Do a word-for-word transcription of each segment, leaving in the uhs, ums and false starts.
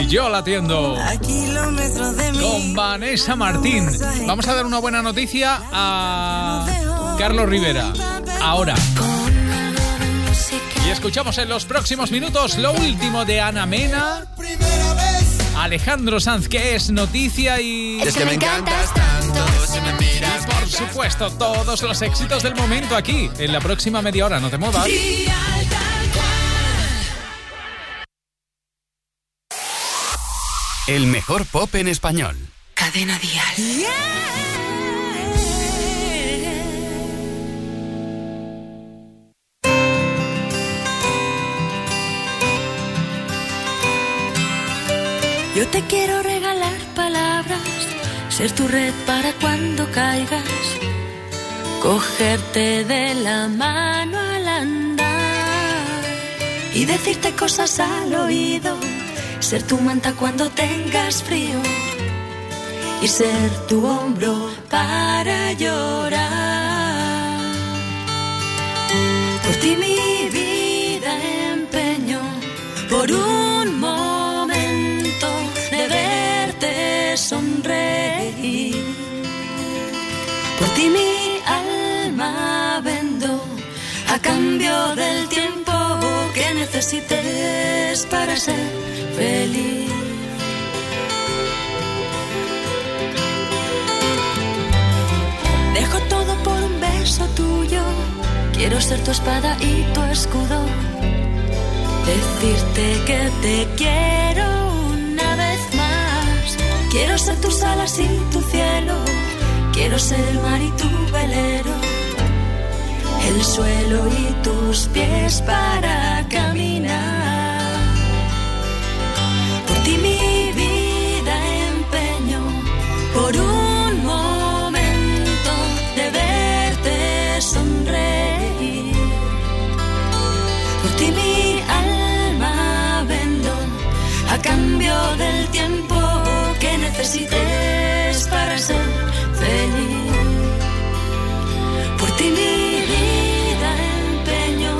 Yo la atiendo. Con Vanessa Martín. Vamos a dar una buena noticia a Carlos Rivera. Ahora. Y escuchamos en los próximos minutos lo último de Ana Mena, Alejandro Sanz, que es noticia, y... Es que me encantas tanto, si me miras, y por supuesto, todos los éxitos del momento aquí, en la próxima media hora. No te muevas. El mejor pop en español. Cadena Dial. Yeah. Yo te quiero regalar palabras, ser tu red para cuando caigas, cogerte de la mano al andar y decirte cosas al oído, ser tu manta cuando tengas frío y ser tu hombro para llorar. Por ti mi vida empeño, por un momento de verte sonreír. Por ti mi alma vendo a cambio del tiempo que necesites para ser feliz. Dejo todo por un beso tuyo, quiero ser tu espada y tu escudo, decirte que te quiero una vez más. Quiero ser tus alas y tu cielo, quiero ser el mar y tu velero, el suelo y tus pies para caminar. Por ti mi vida empeño, por un momento de verte sonreír. Por ti mi alma vendo a cambio del tiempo que necesites para ser feliz. Por ti mi vida empeño.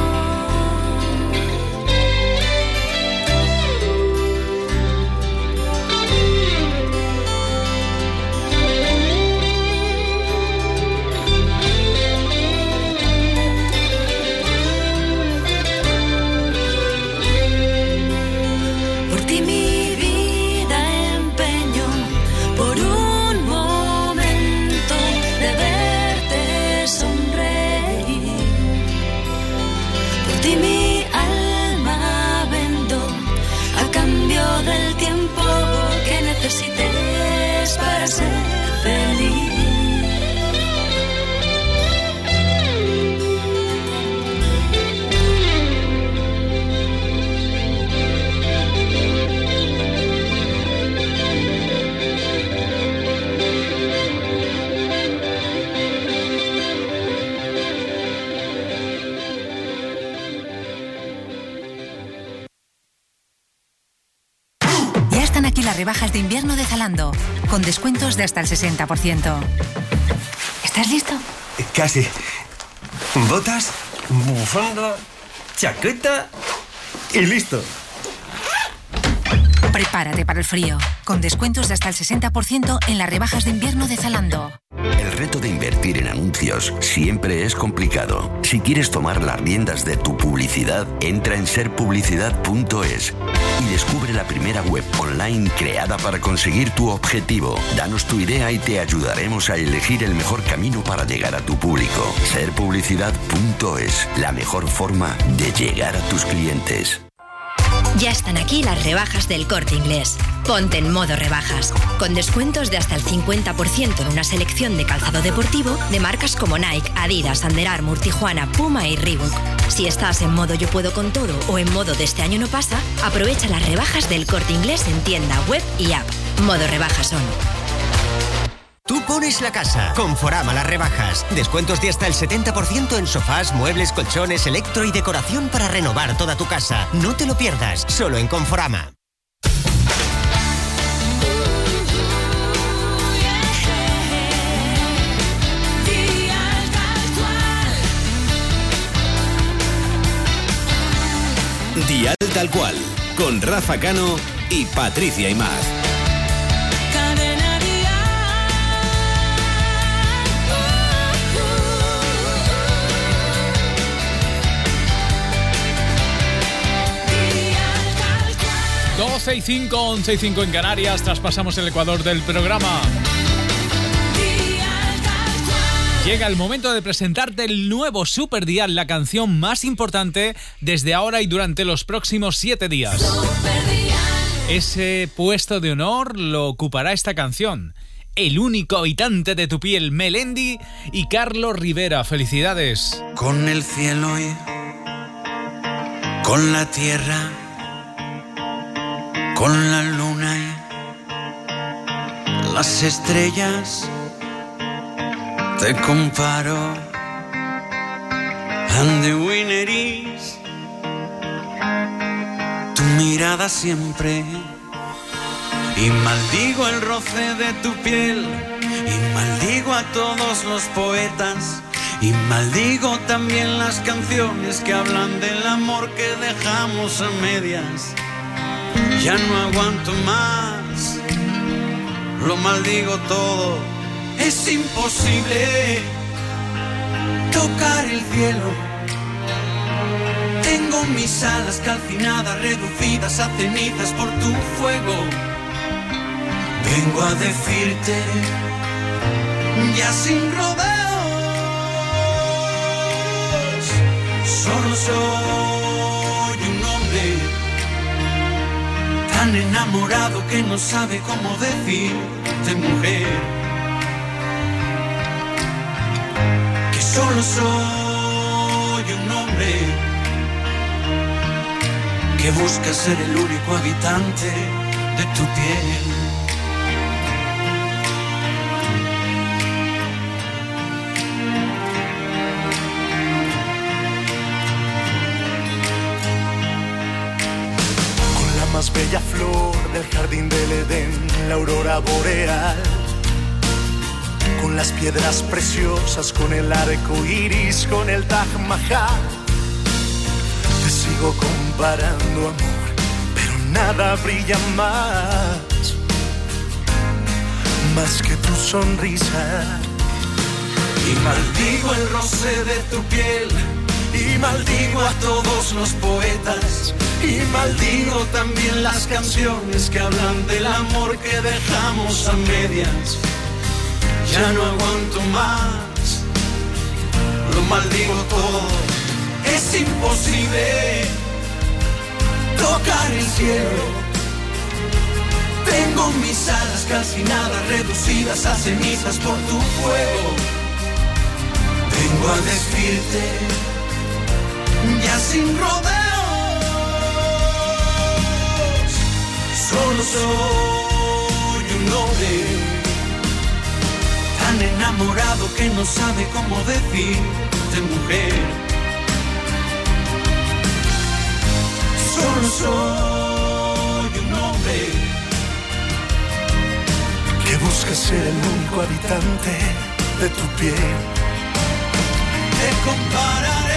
Por ti mi vida empeño, por un momento de verte sonreír. Por ti mi alma vendo a cambio del tiempo que necesites para ser feliz. Ya están aquí las rebajas de invierno de Zalando, con descuentos de hasta el sesenta por ciento. ¿Estás listo? Casi. Botas, bufanda, chaqueta y listo. Prepárate para el frío, con descuentos de hasta el sesenta por ciento en las rebajas de invierno de Zalando. El reto de invertir en anuncios siempre es complicado. Si quieres tomar las riendas de tu publicidad, entra en ser publicidad punto es y descubre la primera web online creada para conseguir tu objetivo. Danos tu idea y te ayudaremos a elegir el mejor camino para llegar a tu público. ser publicidad punto es, la mejor forma de llegar a tus clientes. Ya están aquí las rebajas del Corte Inglés. Ponte en modo rebajas, con descuentos de hasta el cincuenta por ciento en una selección de calzado deportivo de marcas como Nike, Adidas, Under Armour, Tijuana, Puma y Reebok. Si estás en modo yo puedo con todo o en modo de este año no pasa, aprovecha las rebajas del Corte Inglés en tienda, web y app. Modo rebajas son. Tú pones la casa. Conforama las rebajas. Descuentos de hasta el setenta por ciento en sofás, muebles, colchones, electro y decoración para renovar toda tu casa. No te lo pierdas, solo en Conforama. Dial Tal Cual, con Rafa Cano y Patricia Imaz. doce y cinco, once y cinco en Canarias, traspasamos el ecuador del programa. Llega el momento de presentarte el nuevo Super Dial, la canción más importante desde ahora y durante los próximos siete días. Ese puesto de honor lo ocupará esta canción. El único habitante de tu piel, Melendi y Carlos Rivera. Felicidades. Con el cielo y con la tierra, con la luna y las estrellas, te comparo. And the winner is tu mirada siempre. Y maldigo el roce de tu piel, y maldigo a todos los poetas, y maldigo también las canciones que hablan del amor que dejamos a medias. Ya no aguanto más, lo maldigo todo. Es imposible tocar el cielo. Tengo mis alas calcinadas, reducidas a cenizas por tu fuego. Vengo a decirte, ya sin rodeos, solo soy un hombre tan enamorado que no sabe cómo decirte mujer. Que solo soy un hombre que busca ser el único habitante de tu piel. Más bella flor del jardín del Edén, la aurora boreal, con las piedras preciosas, con el arco iris, con el Taj Mahal. Te sigo comparando, amor, pero nada brilla más, más que tu sonrisa. Y maldigo el roce de tu piel, y maldigo a todos los poetas, y maldigo también las canciones que hablan del amor que dejamos a medias. Ya no aguanto más, lo maldigo todo. Es imposible tocar el cielo. Tengo mis alas calcinadas, reducidas a cenizas por tu fuego. Vengo a decirte, ya sin rodeos, solo soy un hombre tan enamorado que no sabe cómo decirte mujer. Solo soy un hombre que busca ser el único habitante de tu piel. Te compararé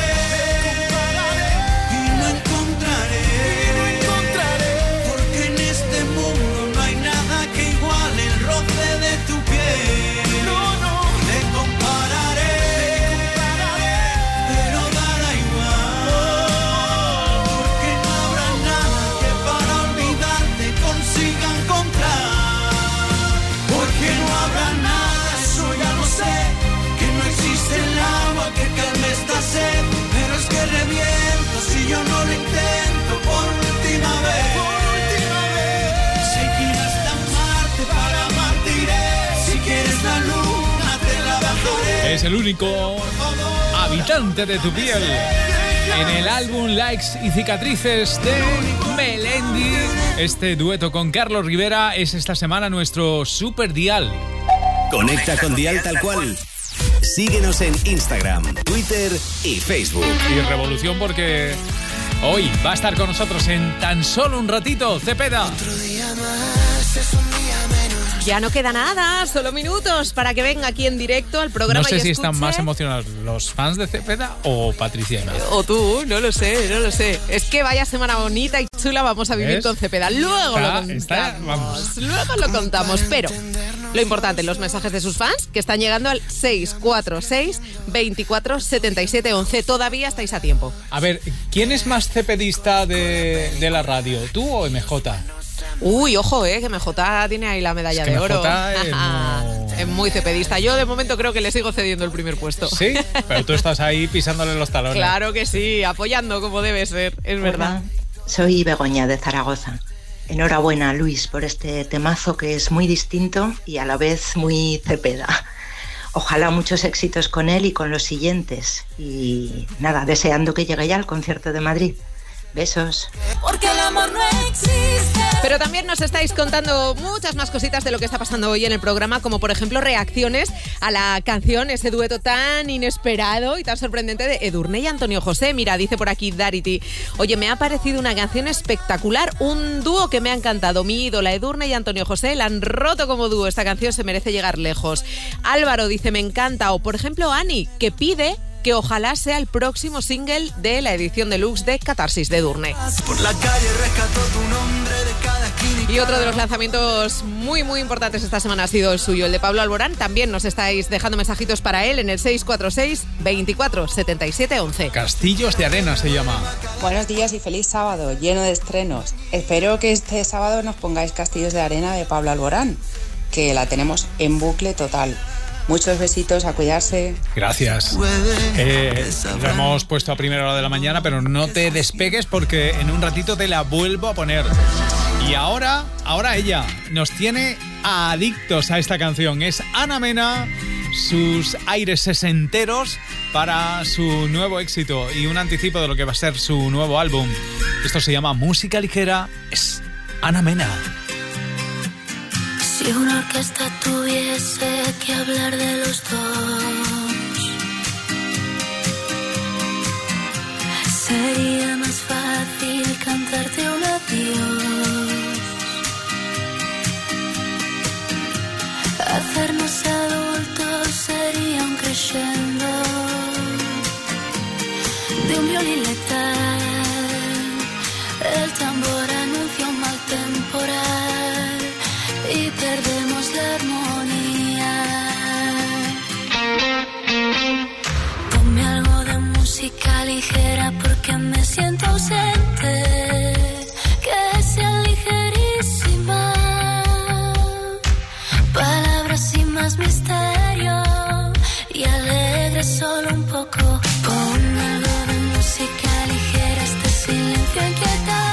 de tu piel. No, no. Te compararé, te compararé, pero dará igual, porque no habrá nada que para olvidarte consiga encontrar. Porque no habrá nada, eso ya lo sé, que no existe el agua que calme esta sed. Pero es que reviento si yo no lo intento por última vez. Por última vez. Si quieres amarte para la luna te la bajaré. Es el único habitante de tu piel. En el álbum Likes y Cicatrices de Melendi, este dueto con Carlos Rivera es esta semana nuestro Super Dial. Conecta con Dial tal cual. Síguenos en Instagram, Twitter y Facebook. Y revolución porque hoy va a estar con nosotros en tan solo un ratito Cepeda. Otro día más es un día menos. Ya no queda nada, solo minutos para que venga aquí en directo al programa. No sé y si escuche. están más emocionados los fans de Cepeda o Patricia y Mar. O tú, no lo sé, no lo sé. Es que vaya semana bonita y chula vamos a vivir ¿Ves? con Cepeda. Luego Está- lo contamos. está- vamos. Luego lo contamos, pero lo importante, los mensajes de sus fans que están llegando al seis cuatro seis, veinticuatro, setenta y siete, once. Todavía estáis a tiempo. A ver, ¿quién es más cepedista de, de la radio? ¿Tú o M J? Uy, ojo, eh, que M J tiene ahí la medalla Es que de oro. M J es muy- Es muy cepedista. Yo de momento creo que le sigo cediendo el primer puesto. Sí, pero tú estás ahí pisándole los talones. Claro que sí, apoyando como debe ser, es verdad. Soy Begoña de Zaragoza. Enhorabuena, Luis, por este temazo que es muy distinto y a la vez muy Cepeda. Ojalá muchos éxitos con él y con los siguientes. Y nada, deseando que llegue ya al concierto de Madrid. Besos. Porque el amor no existe. Pero también nos estáis contando muchas más cositas de lo que está pasando hoy en el programa, como por ejemplo reacciones a la canción, ese dueto tan inesperado y tan sorprendente de Edurne y Antonio José. Mira, dice por aquí Darity, oye, me ha parecido una canción espectacular, un dúo que me ha encantado. Mi ídola Edurne y Antonio José la han roto como dúo. Esta canción se merece llegar lejos. Álvaro dice, me encanta. O por ejemplo Ani, que pide que ojalá sea el próximo single de la edición deluxe de Catarsis de Edurne. Por la calle rescató tu nombre de cada esquina. Y otro de los lanzamientos muy muy importantes esta semana ha sido el suyo, el de Pablo Alborán. También nos estáis dejando mensajitos para él en el seis cuatro seis, veinticuatro, setenta y siete, once. Castillos de Arena se llama. Buenos días y feliz sábado, lleno de estrenos. Espero que este sábado nos pongáis Castillos de Arena de Pablo Alborán, que la tenemos en bucle total. Muchos besitos, a cuidarse. Gracias. Eh, lo hemos puesto a primera hora de la mañana, pero no te despegues porque en un ratito te la vuelvo a poner. Y ahora, ahora ella nos tiene adictos a esta canción. Es Ana Mena, sus aires sesenteros para su nuevo éxito y un anticipo de lo que va a ser su nuevo álbum. Esto se llama Música Ligera. Es Ana Mena. Si una orquesta tuviese que hablar de los dos, sería más fácil cantarte un adiós. Hacernos adultos sería un crescendo de un violín letal. El tambor anuncia un mal temporal y perdemos la armonía. Ponme algo de música ligera porque me siento ausente, que sea ligerísima, palabras sin más misterio y alegre solo un poco. Ponme algo de música ligera, este silencio inquietante,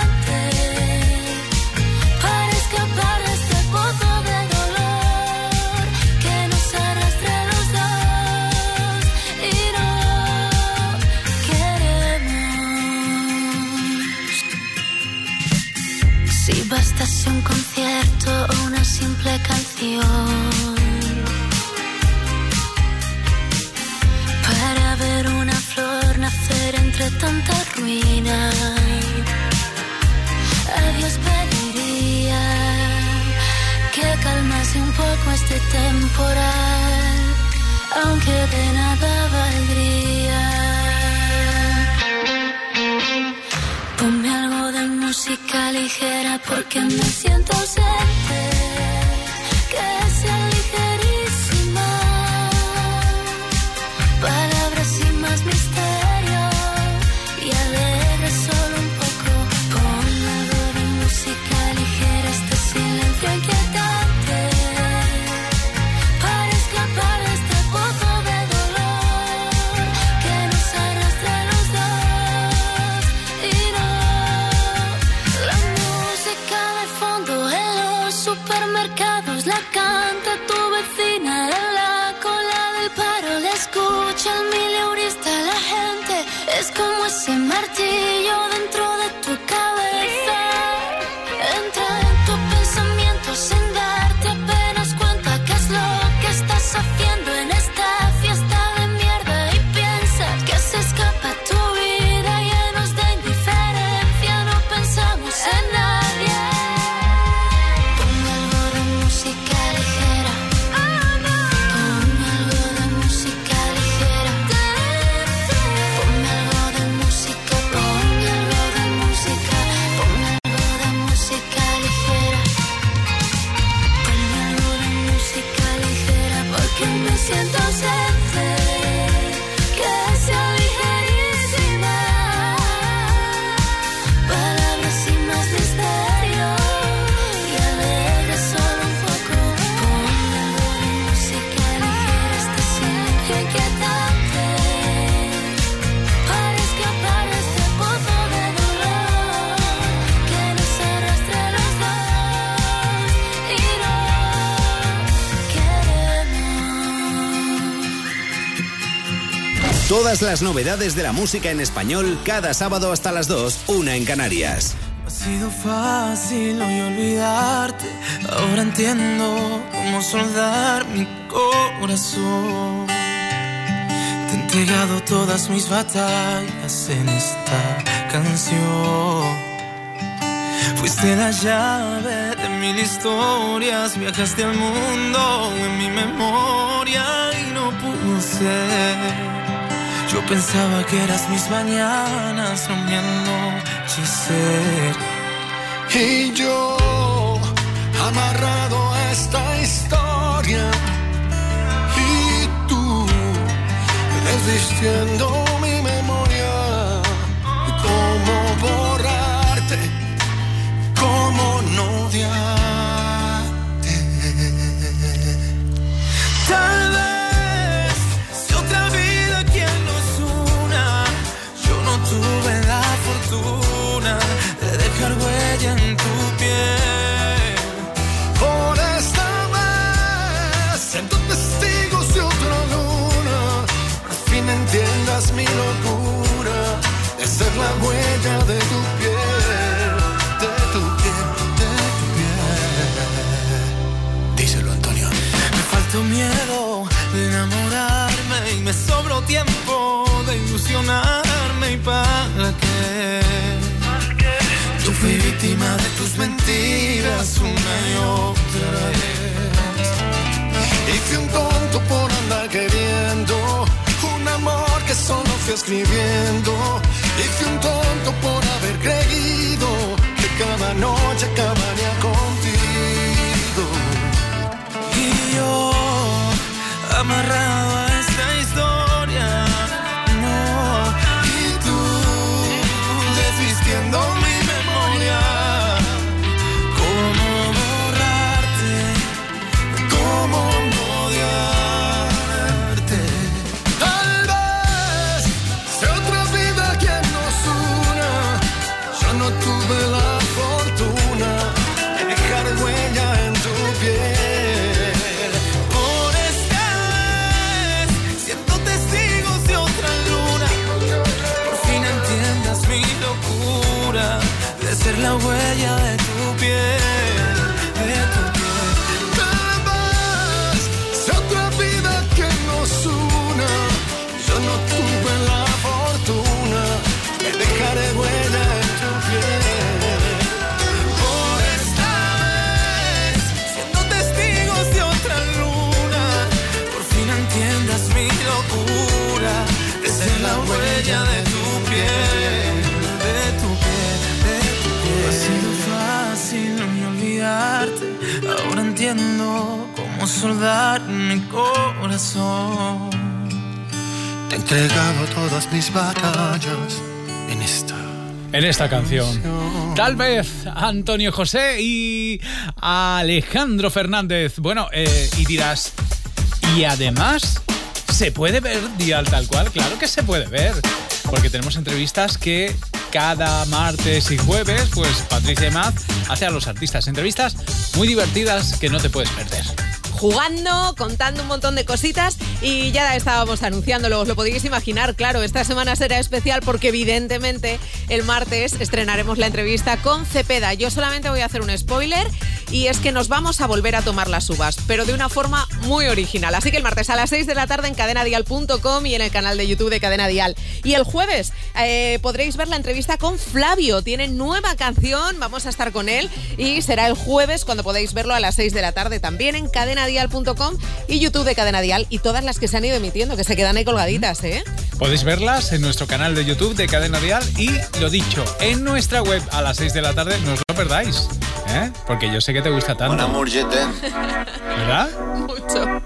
bastase un concierto o una simple canción para ver una flor nacer entre tanta ruina. A Dios pediría que calmase un poco este temporal, aunque de nada valdría. Ponme algo de música ligera porque me siento ausente, que sea ligerísima, palabras sin más misterio y alegre solo un poco. Ponme algo de música ligera, este silencio inquietante, para escapar de este pozo de dolor que nos arrastra a los dos. Y no, la música de fondo en los supermercados la canta tu vecina en la cola del paro, la escucha el mileurista, la gente es como ese martillo dentro de tu cabeza, entra en tu pensamiento sin darte apenas cuenta qué es lo que estás haciendo en esta fiesta de mierda y piensas que se escapa tu vida llenos de indiferencia, no pensamos en nadie. Ponme algo de música ligera. Todas las novedades de la música en español cada sábado hasta las dos, una en Canarias. Ha sido fácil hoy olvidarte. Ahora entiendo cómo soldar mi corazón. Te he entregado todas mis batallas en esta canción. Fuiste la llave de mil historias. Viajaste al mundo en mi memoria y no pudo ser. Yo pensaba que eras mis mañanas, no mi anochecer. Y yo, amarrado a esta historia, y tú, desvistiendo mi memoria. ¿Cómo borrarte? ¿Cómo no odiarte? Tal vez, si otra vida quien nos una, yo no tuve la fortuna de dejar huella en tu piel. Por esta vez, siento testigos de otra luna. Al fin entiendas mi locura de ser la huella de tu piel, de tu piel, de tu piel. Díselo, Antonio. Me faltó miedo de enamorarme y me sobró tiempo de ilusionarme. ¿Y para qué? Yo fui víctima de tus mentiras una y otra vez. Y fui un tonto por andar queriendo un amor que solo fui escribiendo. Y fui un tonto por haber creído que cada noche acabaría contigo. Y yo, amarrado a esta historia, no. Y tú, desvistiendo mi memoria. ¿Cómo borrarte? ¿Cómo no odiarte? Tal vez sea otra vida quien nos una. Yo no tuve la fortuna de dejar huella en tu piel. Por esta vez siento testigos de otra luna. Por fin entiendas mi locura de ser la huella de tu piel, de tu piel. Tal vez sea otra vida que nos una. Yo no tuve la fortuna de dejar huella en tu piel. Por esta vez siendo testigos de otra luna. Por fin entiendas mi locura de ser la huella de tu piel, de tu piel, de tu piel. Ha sido fácil no olvidarte. Ahora entiendo cómo soldar mi corazón. Te he entregado todas mis batallas en esta En esta canción. Tal vez Antonio José y Alejandro Fernández. Bueno, eh, y dirás, y además, ¿se puede ver Dial Tal Cual? Claro que se puede ver, porque tenemos entrevistas que cada martes y jueves, pues Patricia Maz hace a los artistas. Entrevistas muy divertidas que no te puedes perder. Jugando, contando un montón de cositas y ya estábamos anunciándolo, os lo podéis imaginar, claro, esta semana será especial porque evidentemente el martes estrenaremos la entrevista con Cepeda. Yo solamente voy a hacer un spoiler y es que nos vamos a volver a tomar las uvas, pero de una forma muy original. Así que el martes a las seis de la tarde en cadena dial punto com y en el canal de YouTube de Cadena Dial. Y el jueves eh, podréis ver la entrevista con Flavio, tiene nueva canción, vamos a estar con él y será el jueves cuando podéis verlo a las seis de la tarde también en cadena dial punto com y YouTube de Cadena Dial y todas las que se han ido emitiendo, que se quedan ahí colgaditas, ¿eh? Podéis verlas en nuestro canal de YouTube de Cadena Dial y, lo dicho, en nuestra web a las seis de la tarde, no os lo perdáis, ¿eh? Porque yo sé que te gusta tanto. Mon amour, je t'aime. ¿Verdad? Mucho.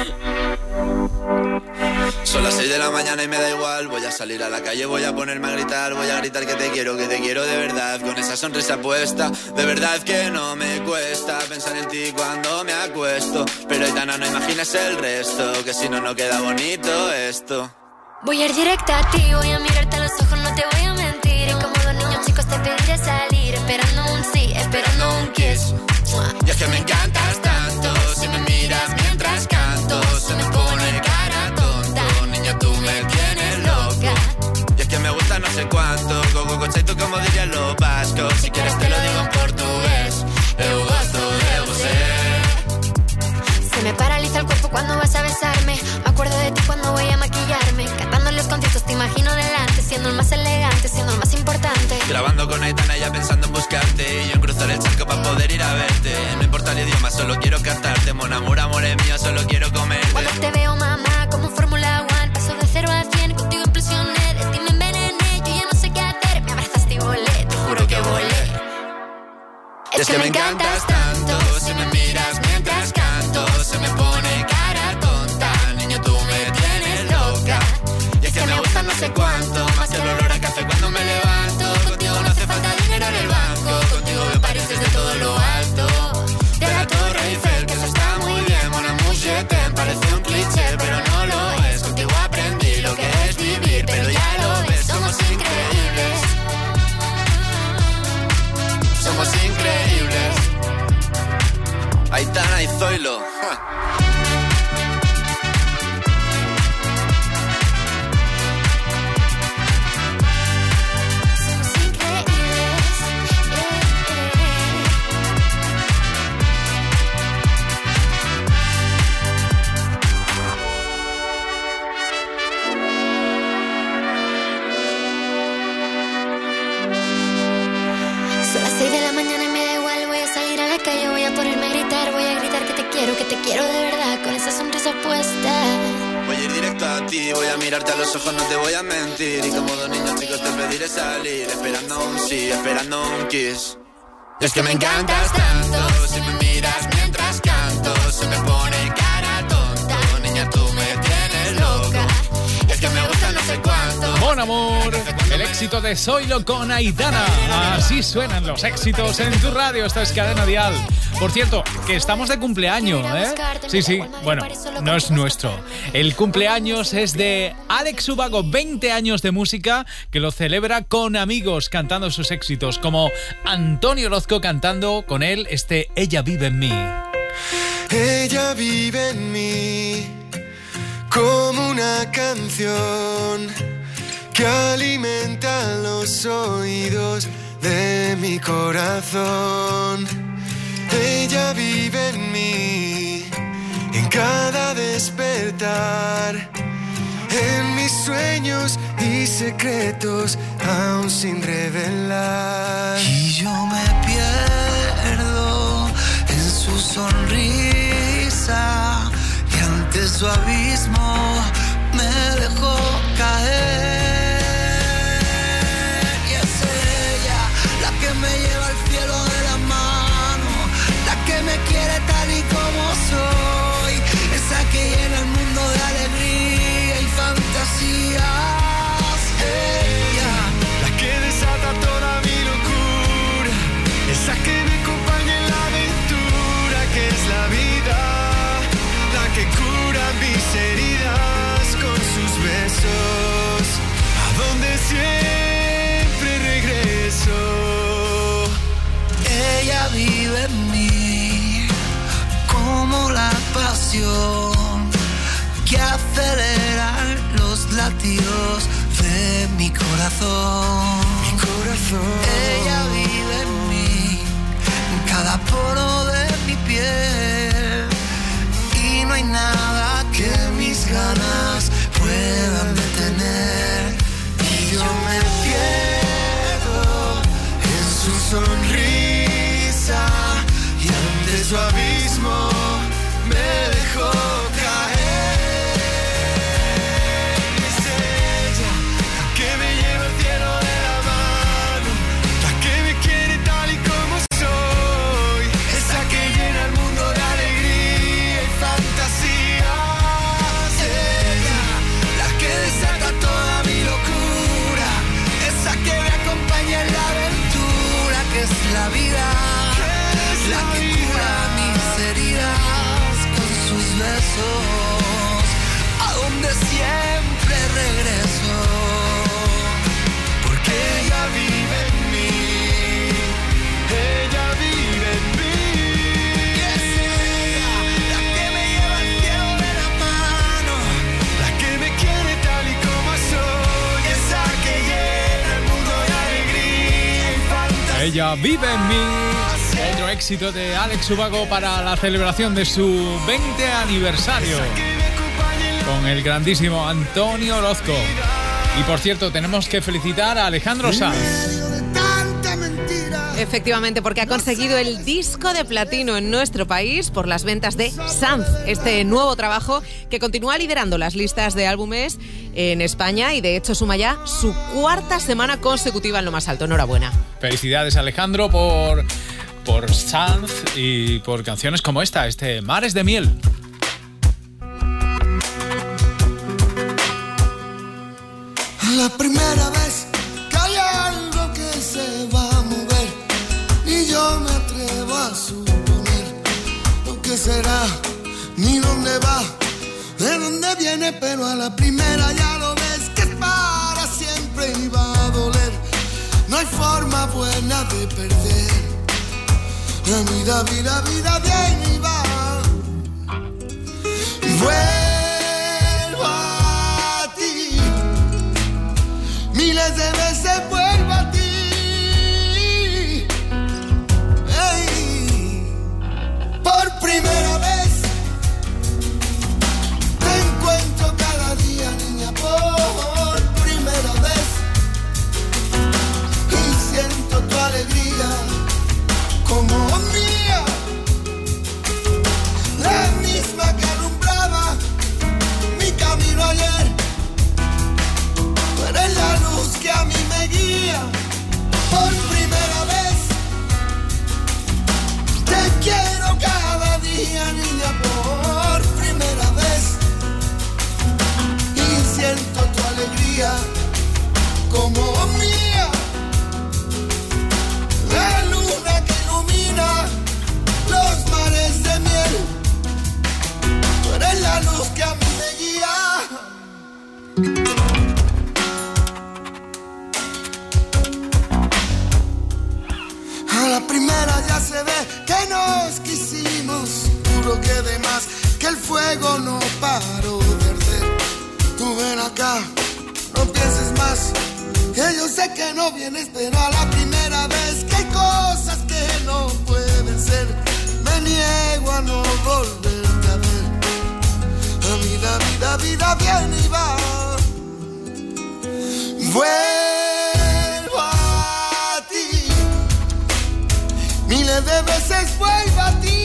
Son las seis de la mañana y me da igual. Voy a salir a la calle, voy a ponerme a gritar. Voy a gritar que te quiero, que te quiero de verdad. Con esa sonrisa puesta, de verdad que no me cuesta pensar en ti cuando me acuesto. Pero Aitana, no imagines el resto, que si no, no queda bonito esto. Voy a ir directa a ti, voy a mirarte a los ojos, no te voy a mentir. Y como dos niños chicos te pediré salir, esperando un sí, esperando un kiss. Y es que me encantas tanto, si me miras mientras canto, se me pone cara tonta. Niña, tú me tienes Grabando con Aitana ya pensando en buscarte, y yo en cruzar el charco para poder ir a verte. No importa el idioma, solo quiero cantarte. Mon amor, amor es mío, solo quiero comerte. Cuando te veo, mamá, como Fórmula One, paso de cero a cien, contigo impresioné, de ti me envenené, yo ya no sé qué hacer. Me abrazaste y volé, te juro que volé. Es, es que, que me encantas tanto, si me miras mientras canto, se me pone cara tonta. Niño, tú me tienes loca. Y es que me gusta no sé cuánto, más que el olor a café cuando me levanto. Contigo no hace falta dinero en el banco, contigo me pareces de todo lo alto. De la Torre Eiffel, que eso está muy bien. Mon amour, je t'aime, parece un cliché, pero no lo es. Contigo aprendí lo que es vivir, pero ya lo ves, somos increíbles. Somos increíbles. Aitana y Zoilo. Ja. Que te quiero de verdad, con esa sonrisa puesta. Voy a ir directo a ti, voy a mirarte a los ojos, no te voy a mentir. Y como dos niños chicos te pediré salir, esperando un sí, esperando un kiss. Y es que me encantas tanto, si me miras mientras canto, se me pone cara tonta. Niña, tú me tienes loca. Es que me gusta no sé cuánto. Mon amor, el éxito de Zoilo con Aitana. Así suenan los éxitos en tu radio. Esta es Cadena Dial. Por cierto, que estamos de cumpleaños, ¿eh? Sí, sí, bueno, no es nuestro. El cumpleaños es de Alex Ubago, veinte años de música, que lo celebra con amigos cantando sus éxitos, como Antonio Orozco cantando con él este Ella vive en mí. Ella vive en mí como una canción que alimenta los oídos de mi corazón. Ella vive en mí, en cada despertar, en mis sueños y secretos aún sin revelar. Y yo me pierdo en su sonrisa, y ante su abismo me dejó caer. Y es ella la que me lleva al cielo de la mano, que me quiere tal y como soy, esa que llena el mundo de alegría y fantasías. Ella, la que desata toda mi locura, esa que me acompaña en la aventura que es la vida, la que cura mis heridas con sus besos, a donde siempre regreso. Ella vive en mí como la pasión que acelera los latidos de mi corazón. Mi corazón. Ella vive en mí, en cada poro de mi piel, y no hay nada que mis ganas puedan detener. Y yo me pierdo en su sonrisa, y ante su abismo me dejó caer. Es ella la que me lleva al cielo de la mano, la que me quiere tal y como soy, esa que llena el mundo de alegría y fantasías. Ella, la que desata toda mi locura, esa que me acompaña en la aventura que es la vida, la que cura mis heridas con sus besos, a donde siempre regreso, porque ella vive en mí, ella vive en mí. Y es ella la que me lleva al cielo de la mano, la que me quiere tal y como soy, esa que llena el mundo de alegría y fantasía. Ella vive en mí. Otro éxito de Alex Ubago para la celebración de su veinte aniversario con el grandísimo Antonio Orozco. Y por cierto, tenemos que felicitar a Alejandro Sanz. Efectivamente, porque ha conseguido el disco de platino en nuestro país por las ventas de Sanz, este nuevo trabajo que continúa liderando las listas de álbumes en España y de hecho suma ya su cuarta semana consecutiva en lo más alto. Enhorabuena. Felicidades, Alejandro, por, por Sanz y por canciones como esta, este Mares de Miel. La primera vez que hay algo que se va a mover y yo me atrevo a suponer lo que será, ni dónde va, de dónde viene, pero a la primera ya lo ves que es para siempre y va a doler. No hay forma buena de perder. La vida, vida, vida viene y va. Vuelvo a ti. Miles de veces vuelvo a ti. Hey. Por primera vez te encuentro cada día, niña, por primera vez. Y siento tu alegría como mía, la misma que alumbraba mi camino ayer. Tú eres la luz que a mí me guía. Por primera vez te quiero cada día, niña, por primera vez. Y siento tu alegría como mía, la luna que ilumina los mares de miel. Tú eres la luz que a mí me guía. A la primera ya se ve que nos quisimos, juro que de más, que el fuego no paró de arder. Tú ven acá, no pienses más, que yo sé que no vienes, pero a la primera vez que hay cosas que no pueden ser, me niego a no volverte a ver. La vida, vida, vida viene y va. Vuelvo a ti. Miles de veces vuelvo a ti.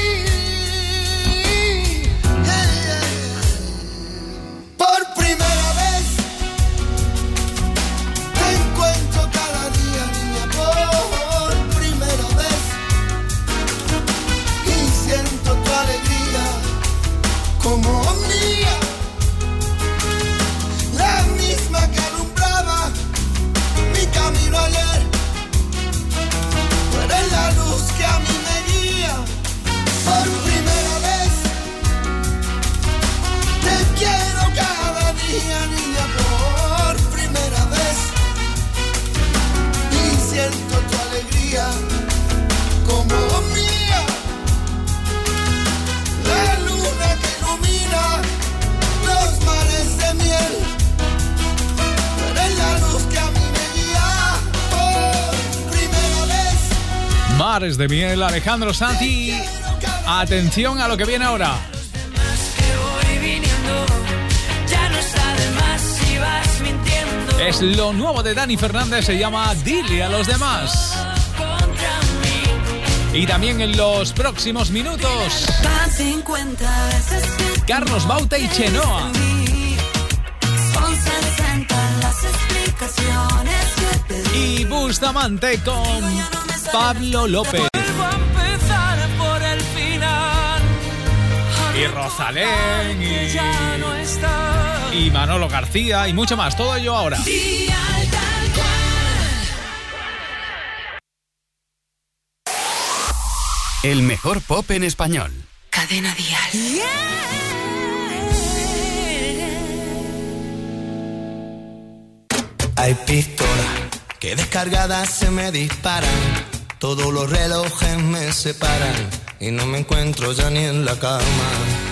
Hey, hey. Por primera vez te encuentro cada día, niña, por primera vez. Y siento tu alegría como mía, la misma que alumbraba mi camino ayer. Tú eres la luz que a mí me guía. Por primera vez te quiero cada día, niña, por primera vez. Y siento tu alegría como mía, la luna que ilumina los mares de miel. Tú eres la luz que a mí me guía. Por primera vez. Mares de Miel, Alejandro Sanz. Y atención a lo que viene ahora. Es lo nuevo de Dani Fernández, se llama Dile a los demás. Y también en los próximos minutos, Carlos Baute y Chenoa. Y Bustamante con Pablo López. Y Rosalén y, y Manolo García y mucho más. Todo ello ahora. El mejor pop en español. Cadena Dial. Hay pistolas que descargadas se me disparan. Todos los relojes me separan y no me encuentro ya ni en la cama.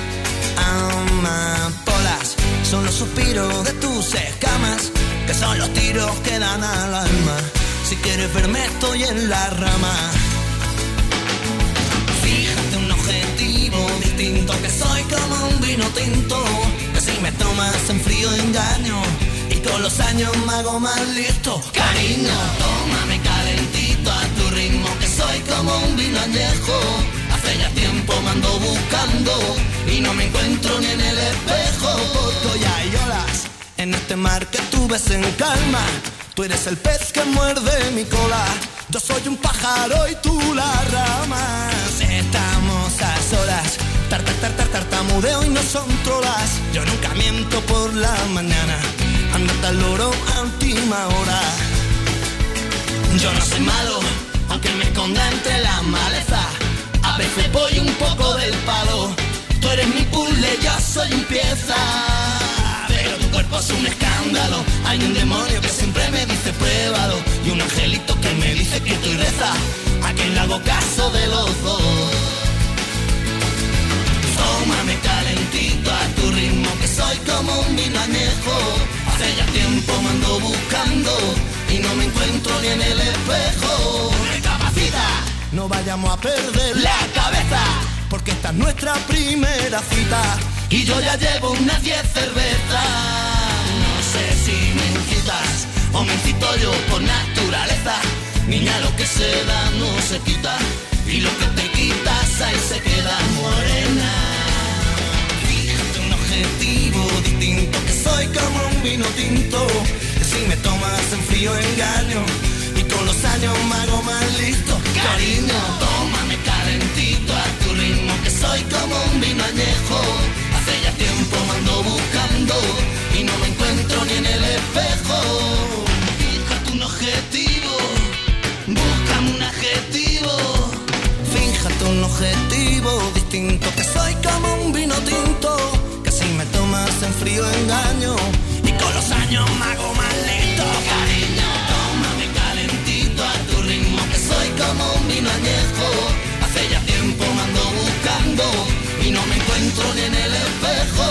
Amapolas son los suspiros de tus escamas, que son los tiros que dan al alma. Si quieres verme estoy en la rama. Fíjate un objetivo distinto, que soy como un vino tinto, que si me tomas en frío engaño y con los años me hago más listo. Cariño, tómame calentito a tu ritmo. ando buscando y no me encuentro ni en el espejo. Porque ya hay olas en este mar que tú ves en calma. Tú eres el pez que muerde mi cola. Yo soy un pájaro y tú la rama. Estamos a solas, tar, tar, tar, tar, tartamudeo y no son trolas. Yo nunca miento por la mañana, andate al loro a última hora. Yo no soy malo, aunque me esconda entre la maleza. A veces voy un poco del palo. Tú eres mi puzzle, yo soy un pieza. Pero tu cuerpo es un escándalo. Hay un demonio que siempre me dice pruébalo, y un angelito que me dice que estoy reza. A quien le hago caso de los dos. Tómame calentito a tu ritmo, que soy como un vino añejo. Hace ya tiempo me ando buscando y no me encuentro ni en el espejo. Recapacita, no vayamos a perder la cabeza, porque esta es nuestra primera cita y yo ya llevo unas diez cervezas. No sé si me incitas o me incito yo por naturaleza. Niña, lo que se da no se quita, y lo que te quitas ahí se queda. Morena, fíjate un objetivo distinto, que soy como un vino tinto, que si me tomas en frío engaño y con los años me hago más listo. Cariño, tómame calentito a tu ritmo, que soy como un vino añejo. Hace ya tiempo me ando buscando y no me encuentro ni en el espejo. Fíjate un objetivo, búscame un adjetivo. Fíjate un objetivo distinto, que soy como un vino tinto, que si me tomas en frío engaño y con los años me hago más listo. Cariño, tómame calentito a tu ritmo, que soy como un vino añejo. Hace ya tiempo me ando buscando y no me encuentro ni en el espejo.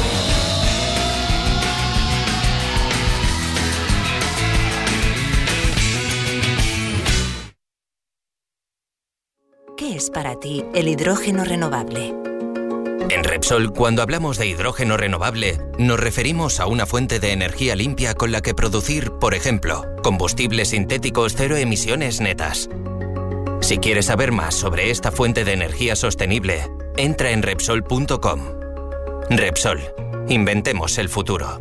¿Qué es para ti el hidrógeno renovable? En Repsol, cuando hablamos de hidrógeno renovable, nos referimos a una fuente de energía limpia con la que producir, por ejemplo, combustibles sintéticos cero emisiones netas. Si quieres saber más sobre esta fuente de energía sostenible, entra en Repsol punto com. Repsol, inventemos el futuro.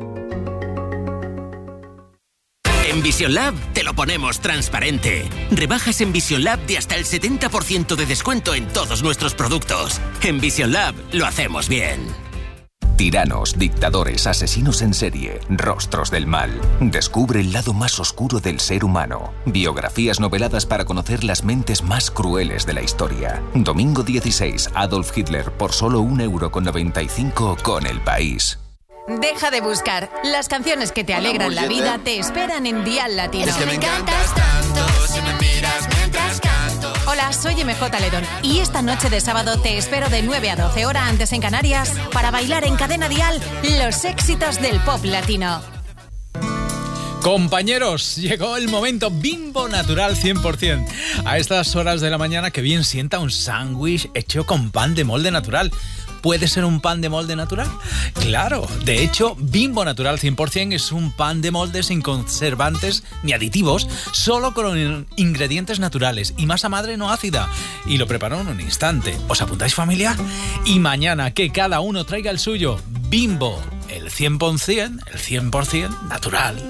En Vision Lab te lo ponemos transparente. Rebajas en Vision Lab de hasta el setenta por ciento de descuento en todos nuestros productos. En Vision Lab lo hacemos bien. Tiranos, dictadores, asesinos en serie, rostros del mal. Descubre el lado más oscuro del ser humano. Biografías noveladas para conocer las mentes más crueles de la historia. Domingo dieciséis, Adolf Hitler por solo un euro con noventa y cinco con El País. Deja de buscar. Las canciones que te alegran la vida te esperan en Dial Latino. Es que me encantas tanto, si me miras mientras canto. Hola, soy M J Ledón y esta noche de sábado te espero de nueve a doce, hora antes en Canarias, para bailar en Cadena Dial los éxitos del pop latino. Compañeros, llegó el momento Bimbo Natural cien por ciento. A estas horas de la mañana, que bien sienta un sándwich hecho con pan de molde natural. ¿Puede ser un pan de molde natural? Claro, de hecho, Bimbo Natural cien por ciento es un pan de molde sin conservantes ni aditivos, solo con ingredientes naturales y masa madre no ácida. Y lo preparo en un instante. ¿Os apuntáis, familia? Y mañana que cada uno traiga el suyo. Bimbo, el cien por ciento, el cien por ciento natural.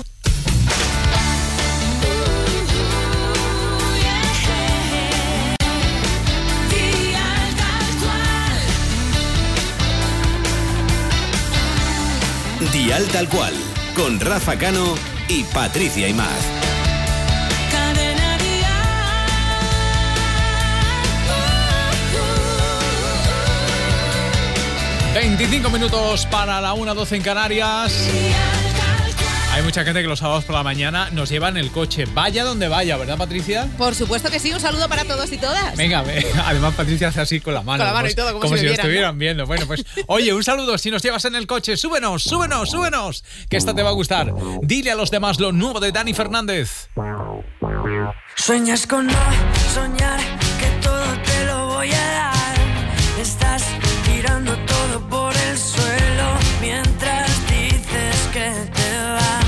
Dial Tal Cual, con Rafa Cano y Patricia Imaz. Cadena Dial. veinticinco minutos para la una doce en Canarias. Hay mucha gente que los sábados por la mañana nos lleva en el coche, vaya donde vaya, ¿verdad, Patricia? Por supuesto que sí, un saludo para todos y todas. Venga, además Patricia hace así con la mano. Con la mano pues, y todo, como, como si, si lo lo vieran, estuvieran ¿no? viendo. Bueno, pues, oye, un saludo si nos llevas en el coche, súbenos, súbenos, súbenos, que esta te va a gustar. Dile a los demás lo nuevo de Dani Fernández. Sueñas con no soñar, que todo te lo voy a dar. Estás tirando todo por el suelo mientras dices que te vas.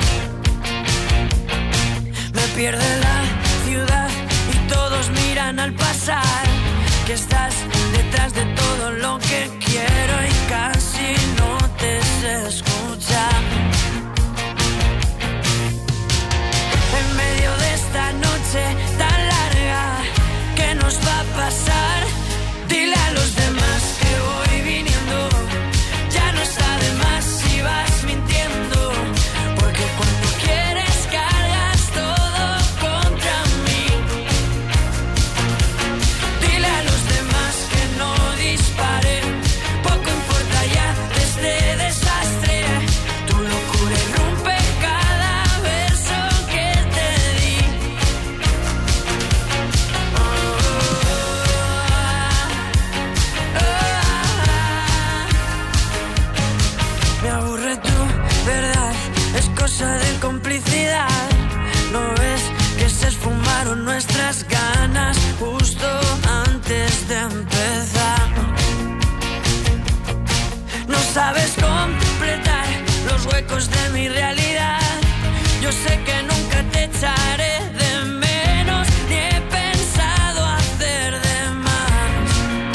Me pierde la ciudad y todos miran al pasar, que estás detrás lejos de mi realidad. Yo sé que nunca te echaré de menos, ni he pensado hacer de más.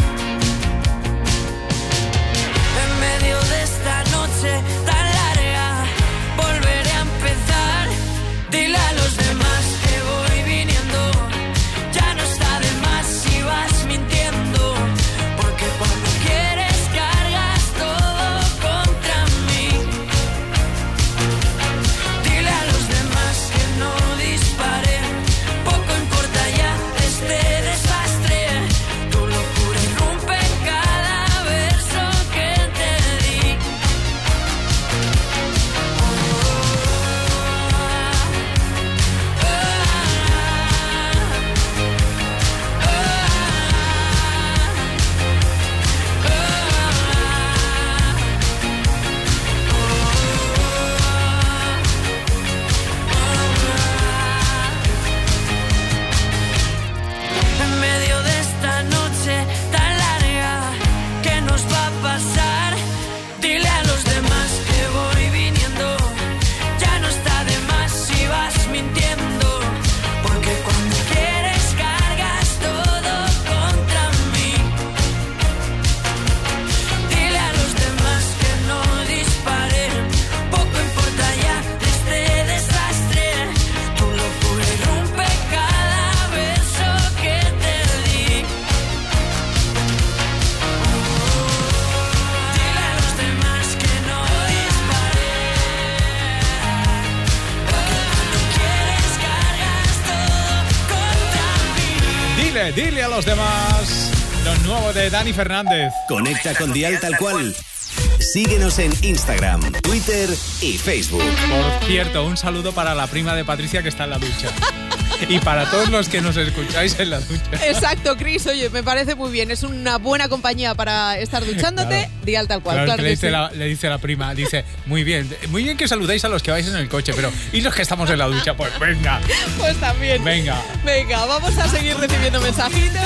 En medio de esta noche tan larga, volveré a empezar. Dile a los demás que voy viniendo, ya no está de más si vas mintiendo, porque cuando quieres cargas todo contra mí. Dile a los demás que no disparen, poco importa ya este desastre. Tu locura irrumpe cada verso que te di. En medio de esta noche tan larga, ¿qué nos va a pasar? Dile a los demás que voy viniendo, ya no está de más si vas mintiendo, porque cuando quieres cargas todo contra mí. Dile a los demás que no disparen, poco importa ya este desastre. Tu locura irrumpe cada verso que te di. Dile a los demás que no disparen, porque cuando quieres cargas todo contra mí. Dile, dile a los demás. Lo nuevo de Dani Fernández. Conecta con Dial Tal Cual. Síguenos en Instagram, Twitter y Facebook. Por cierto, un saludo para la prima de Patricia que está en la ducha. Y para todos los que nos escucháis en la ducha. Exacto, Chris, oye, me parece muy bien. Es una buena compañía para estar duchándote. Claro. Dial Tal Cual, Claro, claro, que le, que dice sí. la, le dice la prima, dice, muy bien, muy bien que saludéis a los que vais en el coche, pero ¿y los que estamos en la ducha? Pues venga, Pues también. venga. Venga, vamos a seguir recibiendo mensajitos.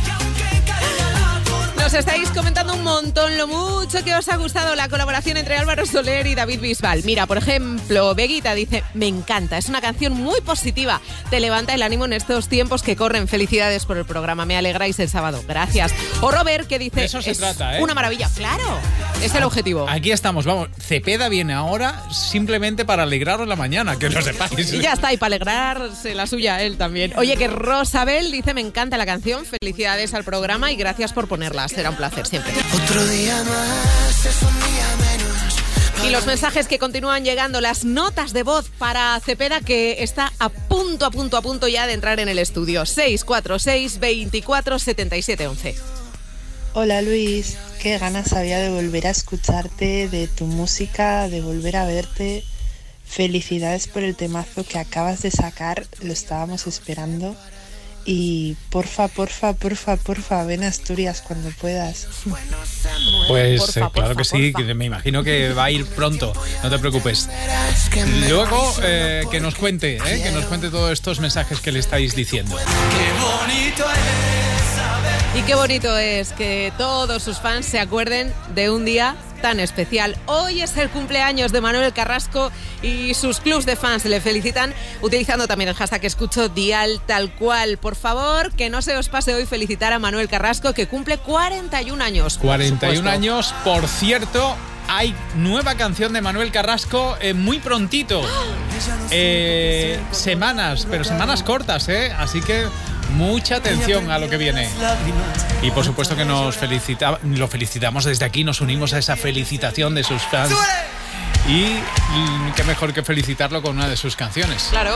Nos estáis comentando un montón lo mucho que os ha gustado la colaboración entre Álvaro Soler y David Bisbal. Mira, por ejemplo, Veguita dice, me encanta, es una canción muy positiva, te levanta el ánimo en estos tiempos que corren. Felicidades por el programa, me alegráis el sábado, gracias. O Robert que dice, De eso se es trata, ¿eh? una maravilla, claro, es el objetivo. Aquí estamos, vamos, Cepeda viene ahora simplemente para alegraros la mañana, que lo sepáis. Y ya está, y para alegrarse la suya él también. Oye, que Rosabel dice, me encanta la canción, felicidades al programa y gracias por ponerla. Será un placer siempre. Otro día más, es un día menos. Y los mensajes que continúan llegando, las notas de voz para Cepeda, que está a punto, a punto, a punto ya de entrar en el estudio. seis cuatro seis, veinticuatro, setenta y siete, once. Hola Luis, qué ganas había de volver a escucharte, de tu música, de volver a verte. Felicidades por el temazo que acabas de sacar, lo estábamos esperando. Y porfa, porfa, porfa, porfa, ven a Asturias cuando puedas. Pues Porfa, eh, claro porfa, que sí, porfa. que me imagino que va a ir pronto, no te preocupes. Luego eh, que nos cuente, eh, que nos cuente todos estos mensajes que le estáis diciendo. Qué bonito es saber. Y qué bonito es que todos sus fans se acuerden de un día tan especial. Hoy es el cumpleaños de Manuel Carrasco y sus clubs de fans le felicitan utilizando también el hashtag escucho Dial Tal Cual. Por favor, que no se os pase hoy felicitar a Manuel Carrasco, que cumple cuarenta y un años. por cuarenta y un supuesto. años, por cierto, hay nueva canción de Manuel Carrasco eh, muy prontito. Eh, semanas, pero semanas cortas, ¿eh? Así que mucha atención a lo que viene. Y por supuesto que nos felicita, lo felicitamos desde aquí, nos unimos a esa felicitación de sus fans. Y, y qué mejor que felicitarlo con una de sus canciones. Claro.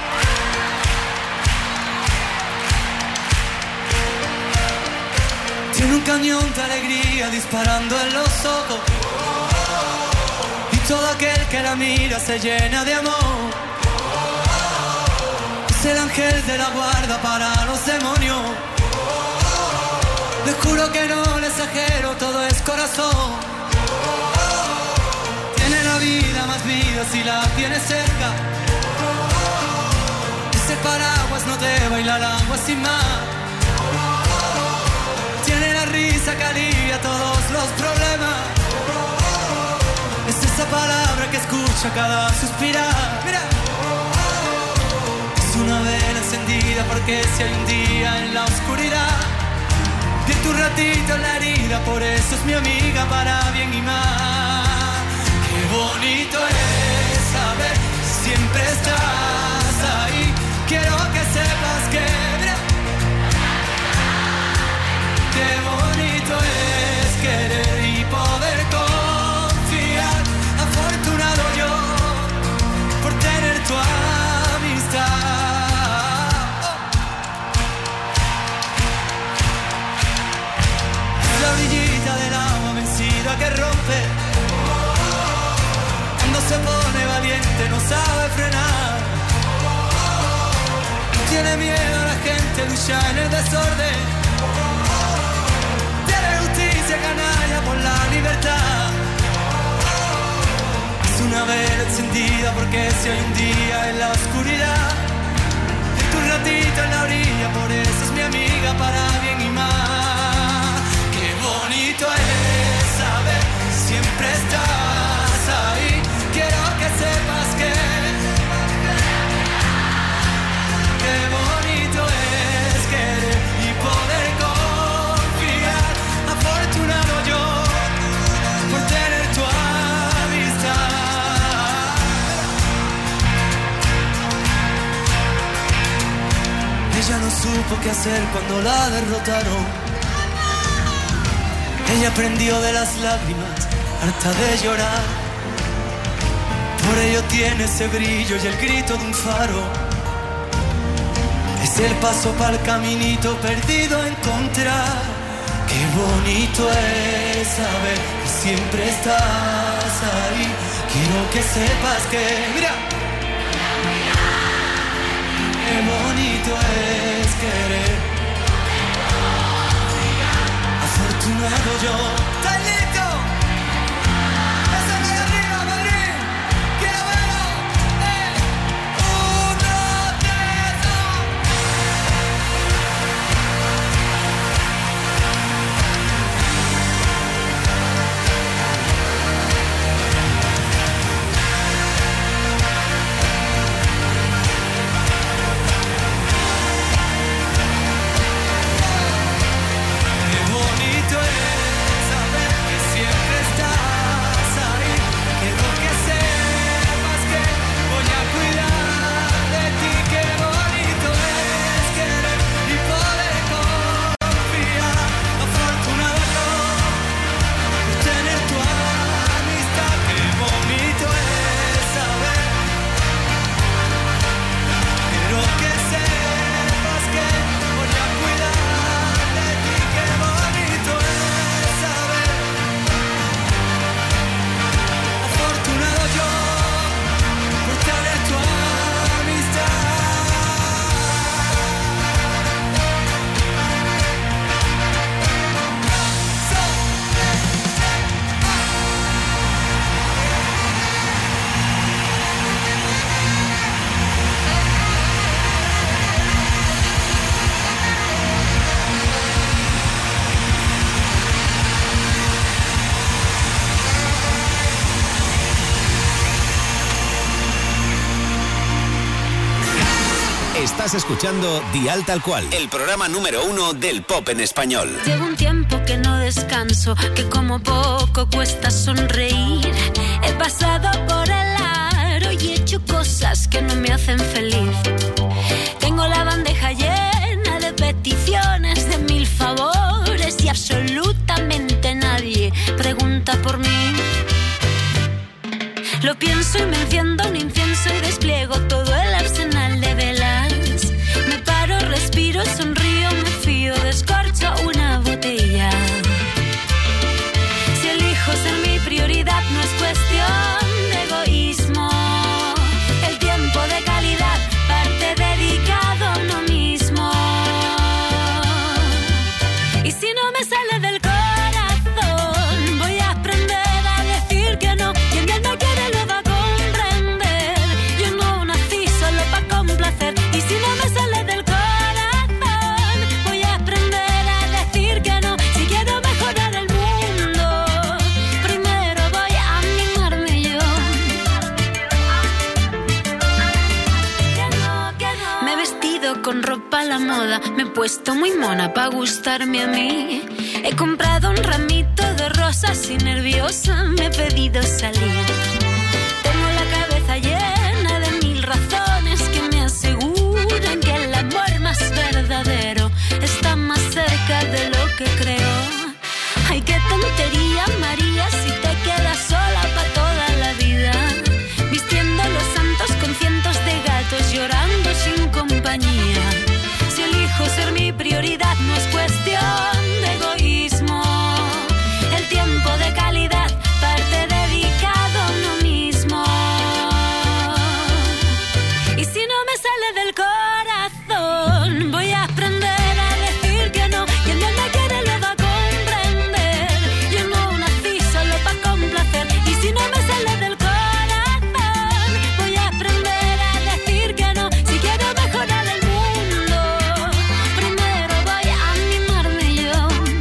Tiene un cañón de alegría disparando en los ojos. Y todo aquel que la mira se llena de amor. Es el ángel de la guarda para los demonios. Les juro que no le exagero, todo es corazón. Tiene la vida más vida si la tienes cerca. Ese paraguas no te baila el agua sin más. Tiene la risa que alivia todos los problemas. Es esa palabra que escucho escucha cada suspirar. Mira. Es una vela encendida porque si hay un día en la oscuridad, de tu ratito en la herida, por eso es mi amiga para bien y mal. Qué bonito es saber que siempre estás ahí. Quiero que sepas que, mira, qué bonito es querer y poder confiar. Afortunado yo por tener tu amistad. La orillita del agua vencida que rompe, cuando se pone valiente no sabe frenar. No tiene miedo a la gente, lucha en el desorden. Tiene justicia canalla por la libertad. Es una vela encendida porque si hay un día en la oscuridad, es tu ratito en la orilla, por eso es mi amiga para bien y mal. Qué bonito es saber que siempre estás ahí. Quiero que sepas que qué bonito es querer y poder confiar. Afortunado yo por tener tu amistad. Ella no supo qué hacer cuando la derrotaron. Ella aprendió de las lágrimas, harta de llorar. Por ello tiene ese brillo y el grito de un faro. Es el paso para el caminito perdido a encontrar. Qué bonito es saber que siempre estás ahí. Quiero que sepas que, mira, qué bonito es querer. Afortunado yo. ¿Estás listo? ¡Eso es de arriba, Madrid! ¡Quiero verlo! ¡Eh! ¡Uno, tres, Estás escuchando Dial Tal Cual, el programa número uno del pop en español. Llevo un tiempo que no descanso, que como poco cuesta sonreír. He pasado por el aro y he hecho cosas que no me hacen feliz. Tengo la bandeja llena de peticiones, de mil favores y absolutamente nadie pregunta por mí. Lo pienso y me enciendo un incienso y despliego todo el arsenal de velas. Me paro, respiro, sonrío, me fío, descorcho una botella. Si elijo ser mi prioridad no es cuestión de egoísmo. El tiempo de calidad parte dedicado a uno mismo. Y si no me sale del corazón, voy a aprender a decir que no. Quien bien me quiere lo va a comprender. Yo no nací moda, me he puesto muy mona pa' gustarme a mí. He comprado un ramito de rosas y nerviosa me he pedido salir. Tengo la cabeza llena de mil razones que me aseguran que el amor más verdadero está más cerca de lo que creo. Ay, qué tontería, María, si te quedas sola pa' toda la vida, vistiendo los santos con cientos de gatos, llorando sin compañía. Si elijo ser mi prioridad, no es cuestión de egoísmo. El tiempo de calidad parte dedicado a uno mismo. Y si no me sale del corazón, voy a aprender a decir que no. Quien no me quiere lo va a comprender. Yo no nací solo para complacer. Y si no me sale del corazón, voy a aprender a decir que no. Si quiero mejorar el mundo, primero voy a animarme yo.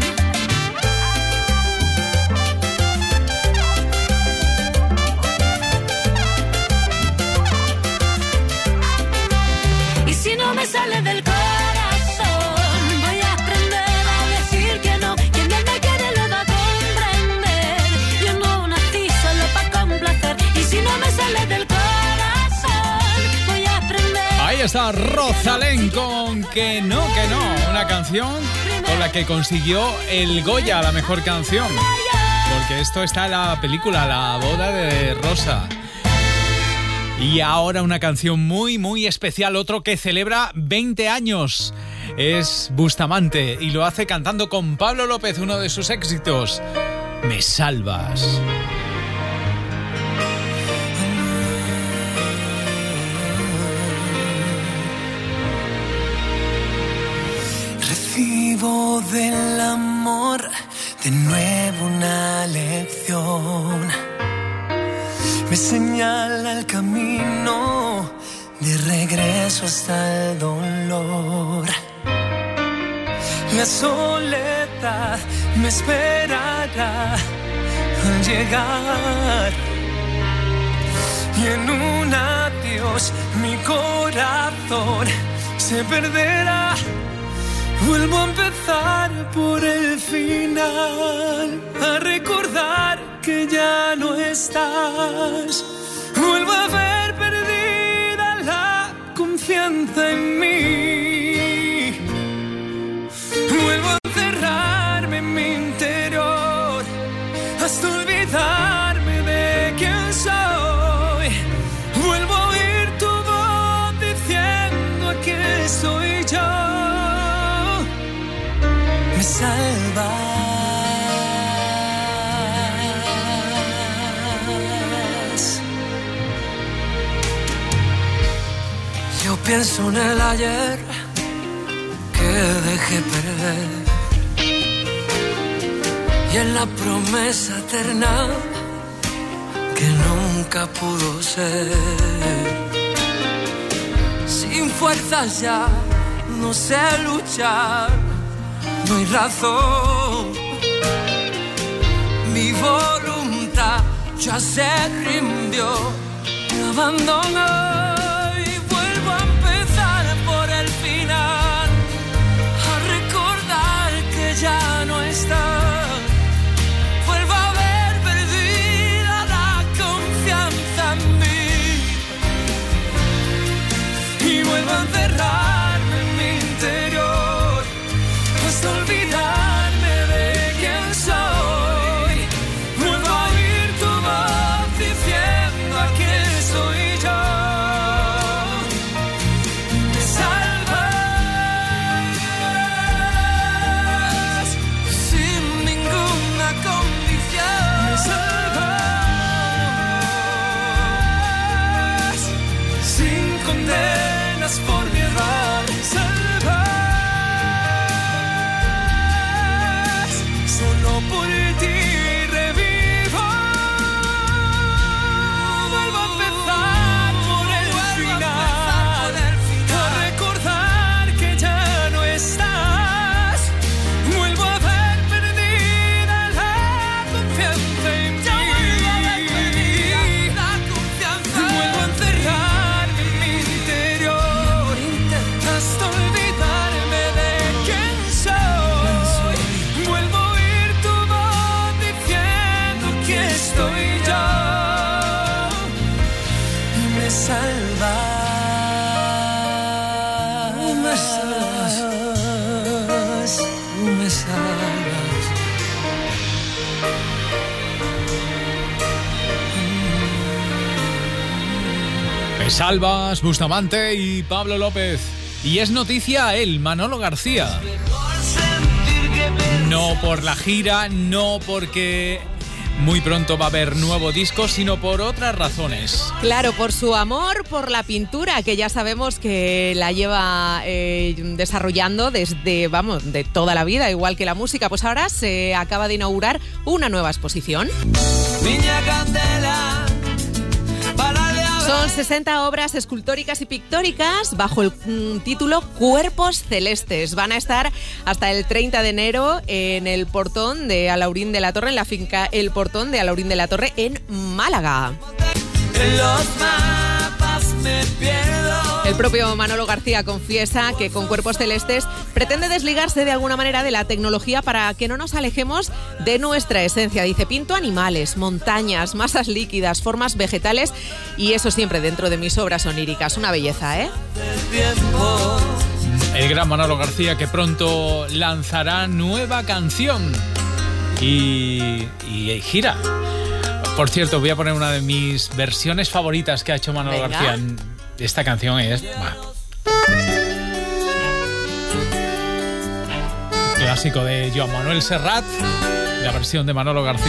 Y si no me sale del corazón, voy a aprender a decir que no. Quien no me quiere lo va a comprender. Yo no nací solo para complacer. Y si no me sale del corazón, voy a aprender. Ahí está Rosalén con Que no, que no. Una canción con la que consiguió el Goya, la mejor canción. Porque esto está en la película La boda de Rosa. Y ahora una canción muy, muy especial. Otro que celebra veinte años. Es Bustamante y lo hace cantando con Pablo López, uno de sus éxitos. Me salvas. Recibo del amor de nuevo una lección. Me señala el camino de regreso hasta el dolor. La soledad me esperará al llegar. Y en un adiós mi corazón se perderá. Vuelvo a empezar por el final, a recordar que ya no estás. Vuelvo a ver perdida la confianza en mí. Vuelvo a encerrarme en mi interior hasta olvidarme de quién soy. Vuelvo a oír tu voz diciendo que soy yo. Me salvas. Yo pienso en el ayer que dejé perder y en la promesa eterna que nunca pudo ser. Sin fuerzas ya no sé luchar. No hay razón, mi voluntad ya se rindió, me abandonó y vuelvo a empezar por el final, a recordar que ya no está. Vuelvo a ver perdida la confianza en mí y vuelvo a encerrarme en mi interior. Olvidarme de quién soy. Vuelvo a oír tu voz diciendo a quién soy yo. Salvas, Bustamante y Pablo López. Y es noticia él, Manolo García. No por la gira, no porque muy pronto va a haber nuevo disco, sino por otras razones. Claro, por su amor por la pintura, que ya sabemos que la lleva eh, desarrollando desde, vamos, de toda la vida, igual que la música. Pues ahora se acaba de inaugurar una nueva exposición. Niña Candela, son sesenta obras escultóricas y pictóricas bajo el mm, título Cuerpos Celestes. Van a estar hasta el treinta de enero en el Portón de Alaurín de la Torre, en la finca El Portón de Alaurín de la Torre, en Málaga. En los mapas me pierdo. El propio Manolo García confiesa que con Cuerpos Celestes pretende desligarse de alguna manera de la tecnología para que no nos alejemos de nuestra esencia. Dice, pinto animales, montañas, masas líquidas, formas vegetales y eso siempre dentro de mis obras oníricas. Una belleza, ¿eh? El gran Manolo García, que pronto lanzará nueva canción y, y gira. Por cierto, voy a poner una de mis versiones favoritas que ha hecho Manolo Venga. García. Esta canción es... bah. Clásico de Joan Manuel Serrat, la versión de Manolo García.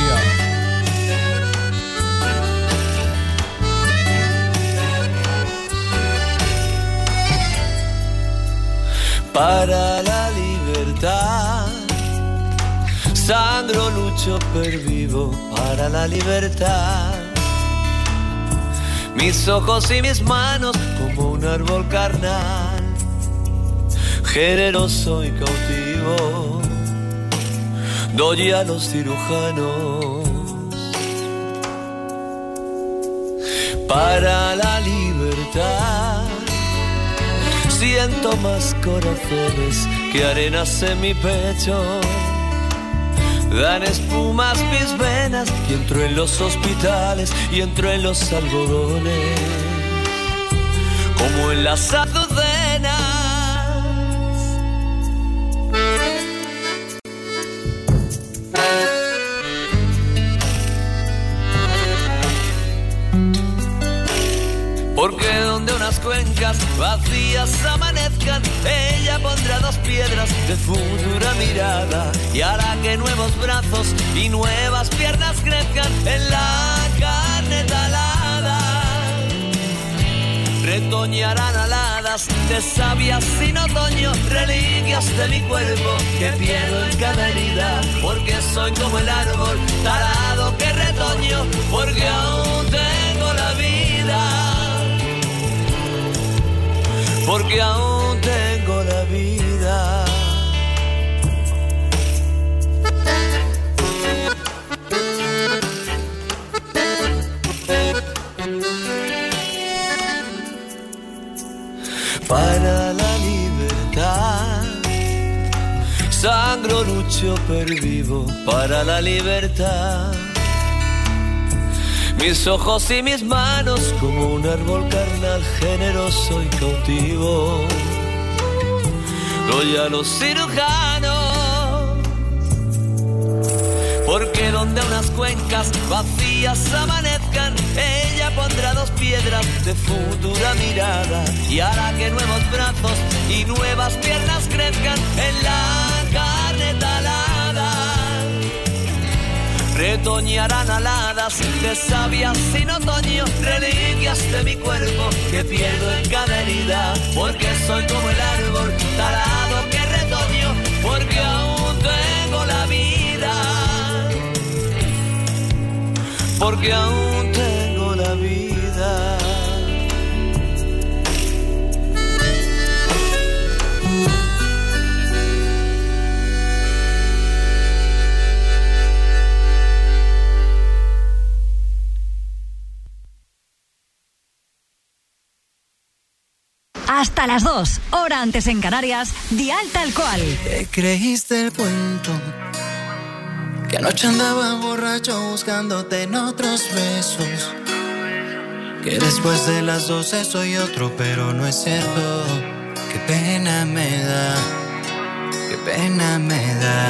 Para la libertad, sangro, lucho, pervivo para la libertad. Mis ojos y mis manos como un árbol carnal, generoso y cautivo, doy a los cirujanos. Para la libertad, siento más corazones que arenas en mi pecho. Dan espumas mis venas y entro en los hospitales y entro en los algodones como en las azucenas. Porque donde unas cuencas vacías amanezcan, ella pondrá dos piedras de futura mirada y hará que nuevos brazos y nuevas piernas crezcan en la carne talada. Retoñarán aladas de sabias sin otoño, reliquias de mi cuerpo que pierdo en cada herida, porque soy como el árbol talado que retoño, porque aún tengo la vida. Porque aún tengo la vida. Para la libertad, sangro, lucho, pervivo para la libertad. Mis ojos y mis manos como un árbol carnal, generoso y cautivo, doy a los cirujanos. Porque donde unas cuencas vacías amanezcan, ella pondrá dos piedras de futura mirada y hará que nuevos brazos y nuevas piernas crezcan en la carne talada. Retoñarán aladas de sabias sin otoño, reliquias de mi cuerpo que pierdo en cada herida, porque soy como el árbol talado que retoño, porque aún tengo la vida, porque aún tengo la vida. Hasta las dos, hora antes en Canarias, Dial Tal Cual. ¿Te creíste el cuento? Que anoche andaba borracho buscándote en otros besos. Que después de las doce soy otro, pero no es cierto. Qué pena me da, qué pena me da.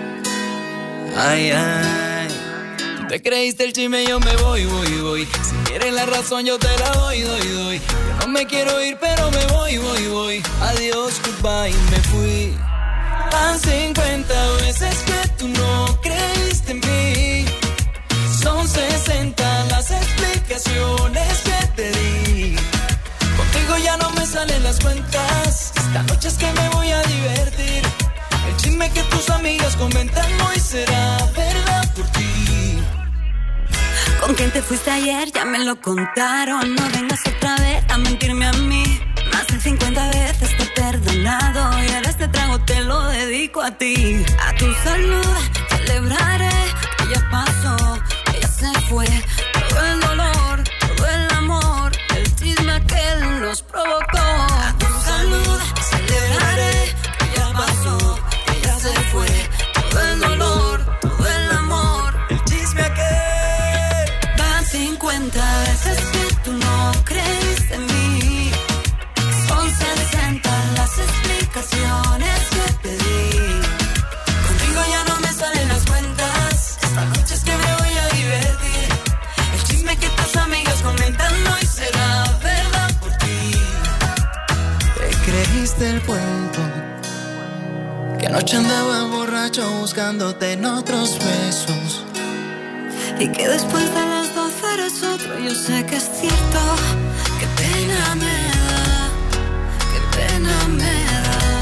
Ay, ay. Te creíste el chisme, yo me voy, voy, voy. quieres la razón, yo te la doy, doy, doy. Yo no me quiero ir, pero me voy, voy, voy. Adiós, goodbye, me fui. Van cincuenta veces que tú no creíste en mí. Son sesenta las explicaciones que te di. Contigo ya no me salen las cuentas. Esta noche es que me voy a divertir. El chisme que tus amigas comentan hoy será verdad por ti. ¿Con quién te fuiste ayer? Ya me lo contaron. No vengas otra vez a mentirme a mí. Más de cincuenta veces te he perdonado y ahora este trago te lo dedico a ti. A tu salud celebraré que ya pasó, que ya se fue. Todo el dolor, todo el amor, el chisme aquel nos provocó. A tu salud celebraré que ya pasó, que ya se fue. Todo el dolor, todo el amor, el chisme aquel. Van cincuenta veces que tú no creíste en mí. Son sesenta las explicaciones que te di. Contigo ya no me salen las cuentas. Esta noche es que me voy a divertir. El chisme que tus amigas comentan hoy será verdad por ti. Te creíste el cuento que anoche andaba borracho buscándote en otros besos. Y que después de las doce eres otro. Yo sé que es cierto. Qué pena me da, qué pena me da.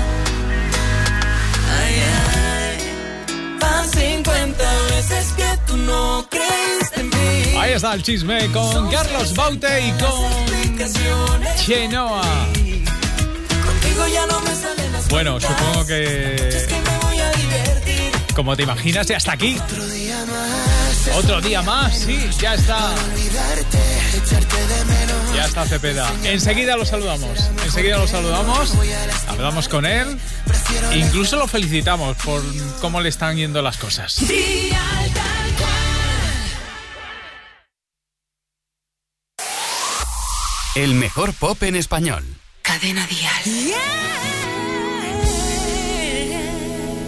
Ay, ay. Van cincuenta veces que tú no creíste en mí. Ahí está el chisme con Carlos Baute y con Chenoa. Contigo ya no me salen las Bueno, supongo que, como te imaginas, ya está aquí. Otro día más, sí, ya está. Ya está Cepeda. Enseguida lo saludamos. Enseguida lo saludamos. Hablamos con él. Incluso lo felicitamos por cómo le están yendo las cosas. El mejor pop en español. Cadena Dial. Yeah.